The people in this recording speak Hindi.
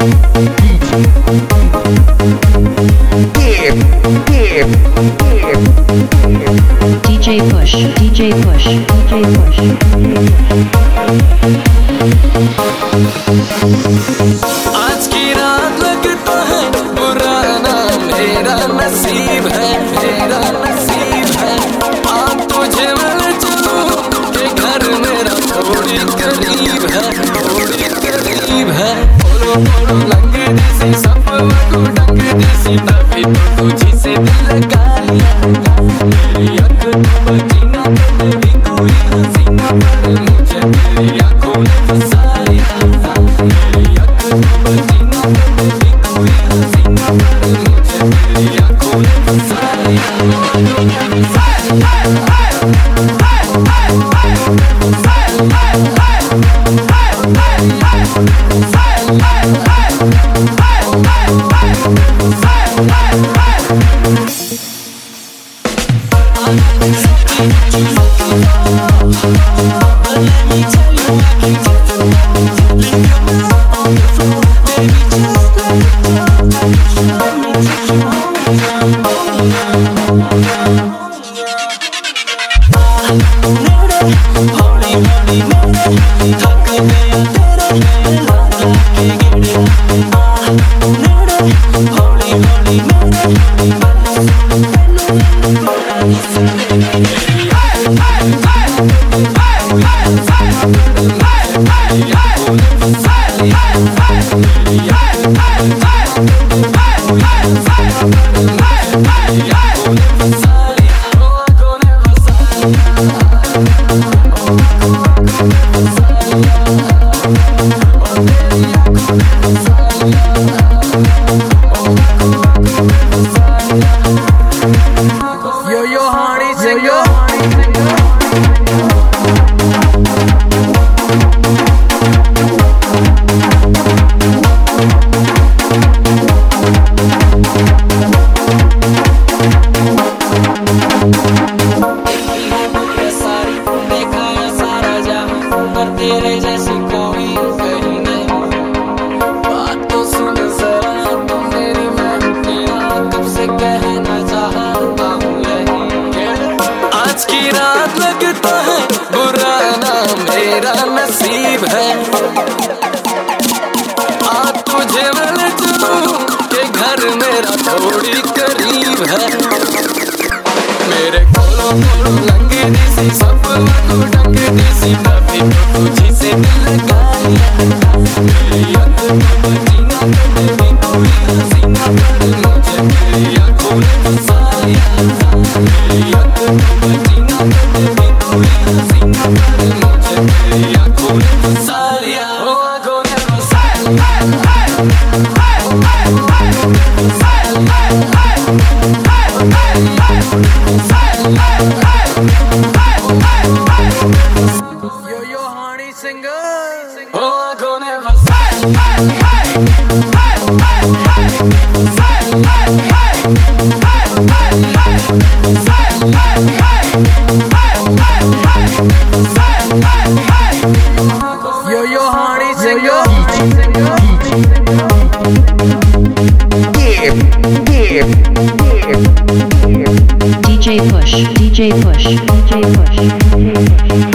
DJ Push, DJ Push, DJ Push. आज की रात लगता है बुरा ना मेरा नसीब है, मेरा नसीब है। आप तुझे मिल चलूं के घर मेरा थोड़ी करीब है, थोड़ी करीब है। बोलो बोलो लंगे जैसी सफर को डंगे जैसी तभी तो तुझी से दिल लगा लिया। मेरी अख बची ना तेरी कोई हसीना पर मुझे तेरी आंखों ने फंसा लिया। मेरी अख बची ना तेरी कोई हसीना पर मुझे तेरी आंखों ने फंसा तेरे जैसी कोई कहीं नहीं। बात तो सुन जरा तो मेरी, मैं तेरा कब से कहना चाहता हूँ यही। आज की रात लगता है बुरा ना मेरा नसीब है। आज तुझे मिल चलूं के घर मेरा थोड़ी करीब है। मेरे कोलो कोलो लंगे जैसी सफर को डंगे जैसी तभी तो तुझी से दिल लगा लिया। मेरी अख बची ना तेरी कोई हसीना पर मुझे तेरी आंखों ने फंसा लिया। मेरी अख बची ना तेरी कोई हसीना पर मुझे तेरी आंखों ने फंसा लिया। ओ आंखों ने फंसा लिया। DJ Push, DJ Push, DJ Push, DJ Push.